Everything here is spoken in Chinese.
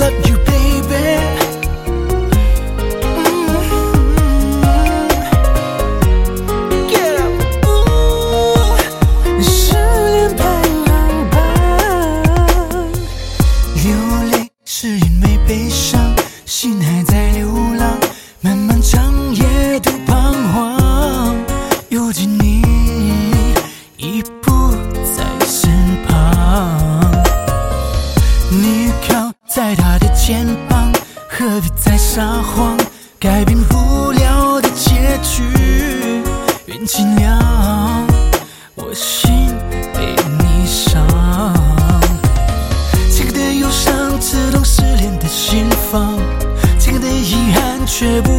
love you, baby. 失恋排行榜，流泪是因为悲伤，心还在流浪，漫漫长夜都彷徨。如今你已不在身旁，你靠在他的肩膀，何必再撒谎？改变不了的结局，愿尽量，我心被你伤。这个的忧伤刺痛失恋的心房，这个的遗憾却不